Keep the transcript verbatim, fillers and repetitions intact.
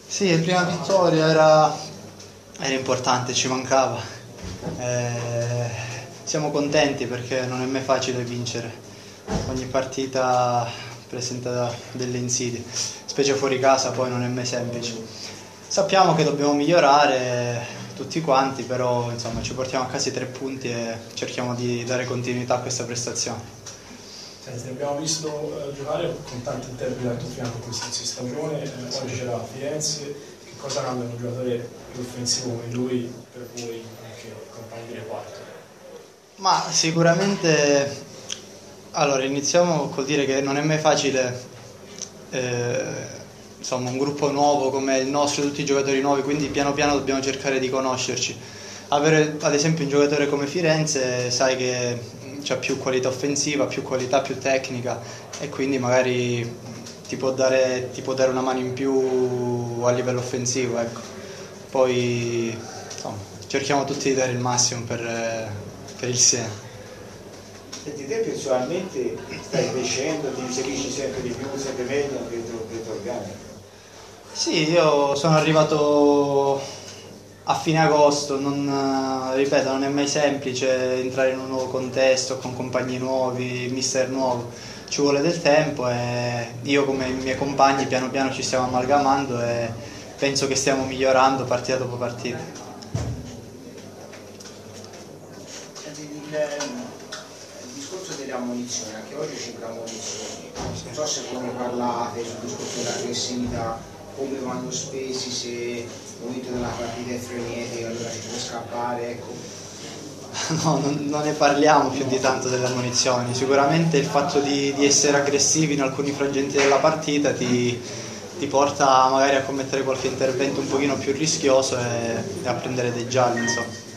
Sì, la prima vittoria era, era importante, ci mancava. Eh, siamo contenti perché non è mai facile vincere. Ogni partita presenta delle insidie, specie fuori casa poi non è mai semplice. Sappiamo che dobbiamo migliorare tutti quanti, però insomma ci portiamo a casa i tre punti e cerchiamo di dare continuità a questa prestazione. Senti, abbiamo visto uh, giocare con tanti interpreti al tuo fianco quest'inizio di stagione, eh, oggi c'era Firenze. Che cosa cambia un giocatore più offensivo come lui per voi anche compagni di reparto? Ma sicuramente, allora iniziamo col dire che non è mai facile, eh, insomma un gruppo nuovo come il nostro, tutti i giocatori nuovi, quindi piano piano dobbiamo cercare di conoscerci. Avere ad esempio un giocatore come Firenze sai che c'ha più qualità offensiva, più qualità, più tecnica e quindi magari ti può dare, ti può dare una mano in più a livello offensivo, ecco. Poi insomma, cerchiamo tutti di dare il massimo per, per il Siena. Senti, te personalmente stai crescendo, ti inserisci sempre di più, sempre meglio nel tuo organico? Sì, io sono arrivato a fine agosto, non, ripeto, non è mai semplice entrare in un nuovo contesto, con compagni nuovi, mister nuovo, ci vuole del tempo e io come i miei compagni piano piano ci stiamo amalgamando e penso che stiamo migliorando partita dopo partita. Il, il discorso delle ammonizioni, anche oggi cinque ammonizioni, non so se voi ne parlate sul discorso dell'aggressività, come vanno spesi, se il momento della partita è frenetico, allora si può scappare, ecco. No, non, non ne parliamo più di tanto delle ammonizioni, sicuramente il fatto di, di essere aggressivi in alcuni frangenti della partita ti, ti porta magari a commettere qualche intervento un pochino più rischioso e, e a prendere dei gialli, insomma.